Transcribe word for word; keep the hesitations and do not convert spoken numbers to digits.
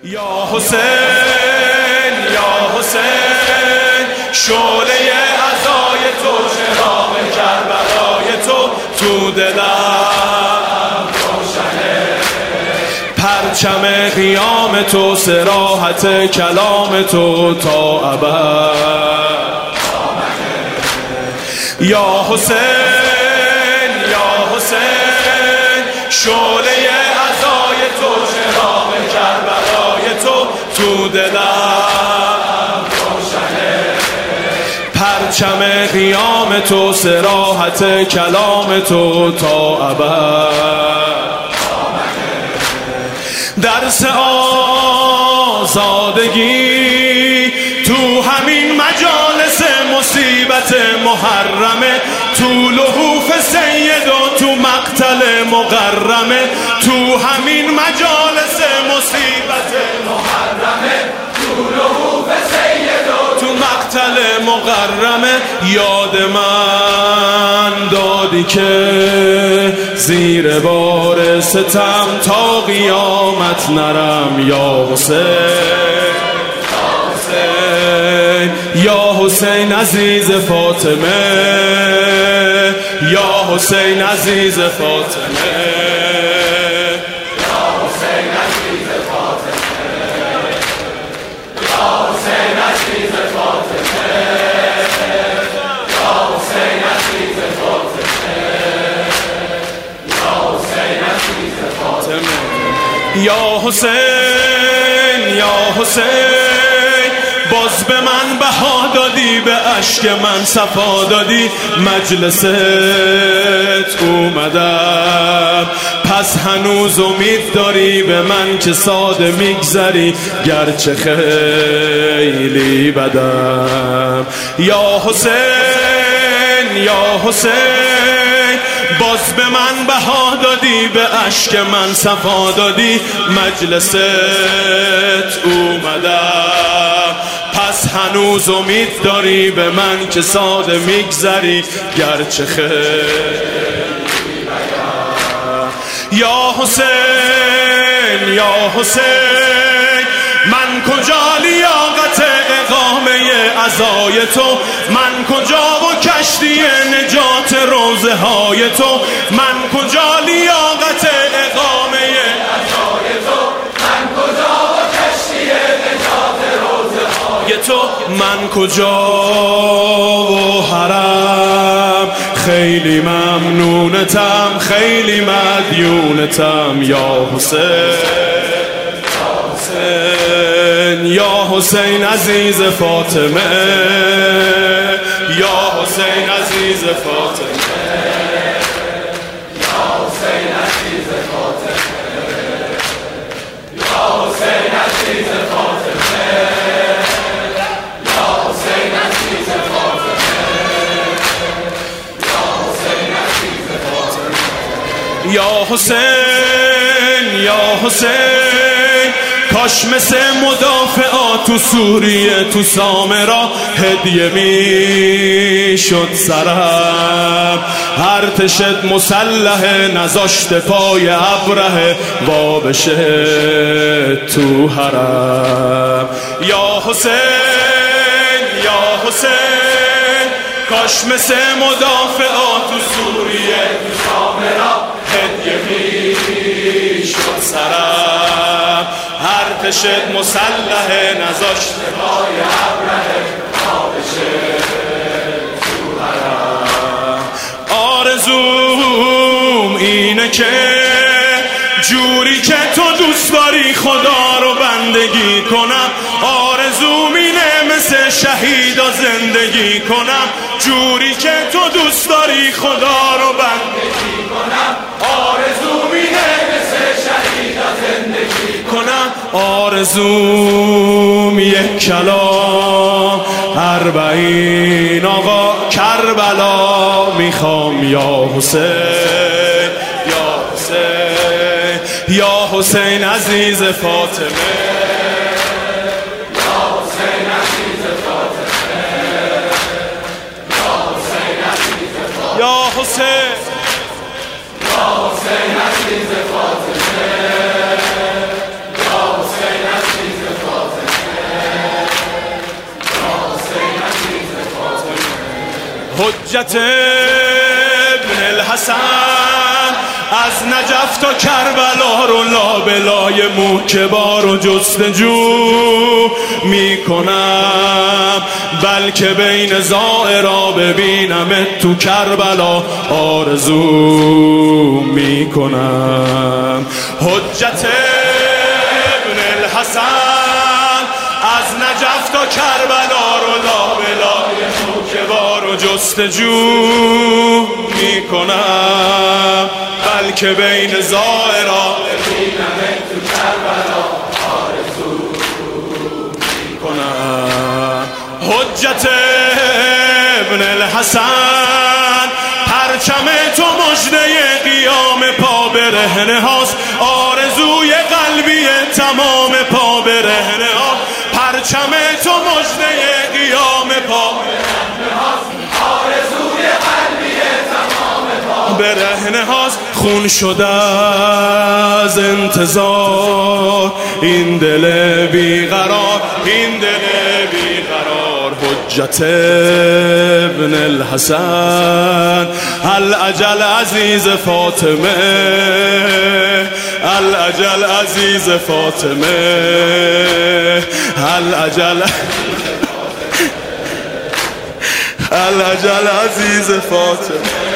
یا حسین یا حسین، شعله عزای تو، چراغ کربلای تو تو دلم روشنه، پرچم قیام تو، صراحت کلام تو تا ابد. یا حسین یا حسین، شعله عزای تو، چراغ کربلای تو تو دلم روشنه، پرچم قیام تو، صراحت کلام تو تا ابد. درس آزادگی تو همین مجالس مصیبت محرمه، تو لحوف سید و تو مقتل مقرمه، تو همین مجالس مصیبت محرمه، تو لحوف سید و تو مقتل مقرمه. یاد من دادی که زیر بار ستم تا قیامت نرم. یا حسین یا حسین عزیز فاطمه، یا حسین عزیز فاطمه، یا حسین عزیز فاطمه، یا حسین عزیز فاطمه، یا حسین عزیز فاطمه، یا حسین عزیز فاطمه. یا حسین یا حسین، باز به من بها دادی، به اشک من صفا دادی، مجلست اومدم. پس هنوز امید داری به من که ساده میگذری، گرچه خیلی بدم. یا حسین یا حسین، باز به من بها دادی، به اشک من صفا دادی، مجلست اومدم. پس هنوز امید داری به من که ساده میگذری، گرچه خیلی بدم. یا حسین یا حسین، من کجا لیاقت اقامه عزای تو، من کجا و کشتی نجات روزه های تو، من کجا لیاقت اقامه عزای تو، من کجا و کشتی نجات روزه های تو، من کجا و حرم خیلی ممنونتم، خیلی مدیونتم. یا حسین یا حسین عزیز فاطمه، یا حسین عزیز فاطمه، یا حسین عزیز فاطمه، یا حسین عزیز فاطمه، یا حسین عزیز فاطمه، یا حسین عزیز فاطمه. یا حسین یا حسین، کاش مثل مدافعات تو سوریه تو سامرا هدیه می شد سرم، ارتشت مسلحه نذاشته پای ابره وا بشه تو حرم. یا حسین یا حسین، کاش مثل مدافعات تو سوریه تو سامرا هدیه می شد سرم، ارتشت مسلحه نذاشته پای ابره وا بشه تو حرم. آرزوم اینه که جوری که تو دوست داری خدا رو بندگی کنم، آرزوم اینه مثل شهیدا زندگی کنم، جوری که تو دوست داری خدا رو بندگی کنم، آرزوم اینه مثل شهیدا زندگی کنم. آرزوم یک کلام اربعین آقا کربلا میخوام. یا حسین یا حسین یا حسین عزیز فاطمه، یا حسین عزیز فاطمه، یا حسین عزیز فاطمه، یا حسین یا حسین عزیز فاطمه، یا حسین عزیز حجت ابن الحسن از نجف تا کربلا رو لابلای موکبا رو جستجو میکنم، بلکه بین زائرا ببینم تو کربلا آرزو میکنم. حجت ابن الحسن از نجف تا کربلا رو لابلای موکبا رو جستجو میکنم، بلکه بین زائرا ببینم تو کربلا آرزو میکنم. حجت ابن الحسن پرچم تو مژده قیام پا برهنه هاست، آرزوی قلبی تمام پا برهنه ها. پرچم تو مژده قیام پا برهنه هاست، آرزوی قلبی تمام پا برهنه هاست. خون شده از انتظار این دل بیقرار، این دل بیقرار. حجت ابن الحسن الاجل عزیز فاطمه، الاجل عزیز فاطمه، الاجل الاجل عزیز فاطمه.